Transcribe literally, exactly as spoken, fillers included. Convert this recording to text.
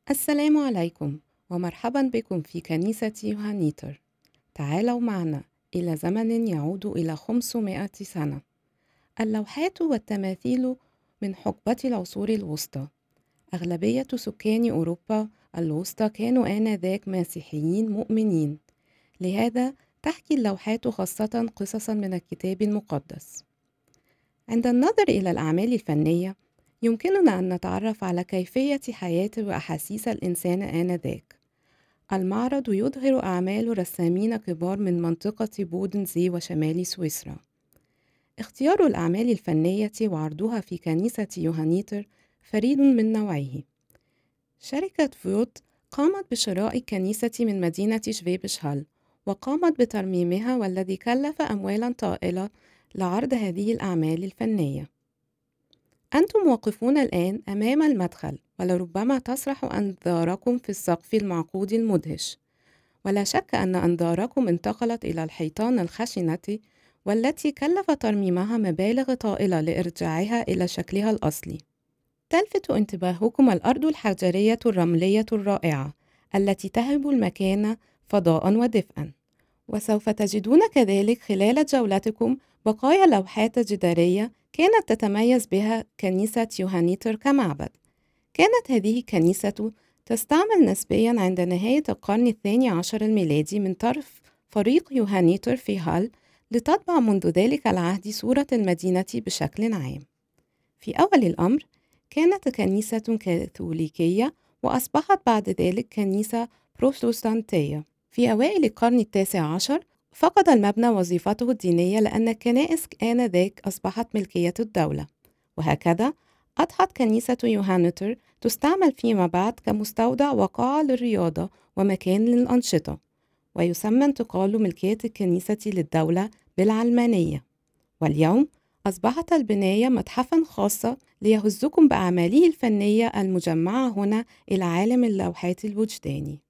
السلام عليكم ومرحبا بكم في كنيسة يوهانيتر. تعالوا معنا إلى زمن يعود إلى خمسمائة سنة. اللوحات والتماثيل من حقبة العصور الوسطى. أغلبية سكان أوروبا الوسطى كانوا آنذاك مسيحيين مؤمنين، لهذا تحكي اللوحات خاصة قصصا من الكتاب المقدس. عند النظر إلى الأعمال الفنية يمكننا أن نتعرف على كيفية حياة وأحاسيس الإنسان آنذاك. المعرض يظهر أعمال رسامين كبار من منطقة بودنزي وشمال سويسرا. اختيار الأعمال الفنية وعرضها في كنيسة يوهانيتر فريد من نوعه. شركة فوت قامت بشراء الكنيسة من مدينة شفيبش هال، وقامت بترميمها، والذي كلف أموالا طائلة لعرض هذه الأعمال الفنية. أنتم واقفون الآن أمام المدخل، ولربما تسرح أنظاركم في السقف المعقود المدهش، ولا شك أن أنظاركم انتقلت إلى الحيطان الخشنة والتي كلف ترميمها مبالغ طائلة لإرجاعها إلى شكلها الأصلي. تلفت انتباهكم الأرض الحجرية الرملية الرائعة التي تهب المكان فضاء ودفئا، وسوف تجدون كذلك خلال جولتكم بقايا لوحات جدارية كانت تتميز بها كنيسة يوهانيتر كمعبد. كانت هذه الكنيسة تستعمل نسبياً عند نهاية القرن الثاني عشر الميلادي من طرف فريق يوهانيتر في هال لتطبع منذ ذلك العهد صورة المدينة بشكل عام. في أول الأمر كانت كنيسة كاثوليكية، وأصبحت بعد ذلك كنيسة بروتستانتية. في أوائل القرن التاسع عشر فقد المبنى وظيفته الدينية لأن الكنائس آنذاك أصبحت ملكية الدولة، وهكذا أضحت كنيسة يوهانيتر تستعمل فيما بعد كمستودع وقاعة للرياضة ومكان للأنشطة، ويسمى انتقال ملكية الكنيسة للدولة بالعلمانية. واليوم أصبحت البناية متحفاً خاصة ليهزكم بأعماله الفنية المجمعة هنا إلى عالم اللوحات الوجداني.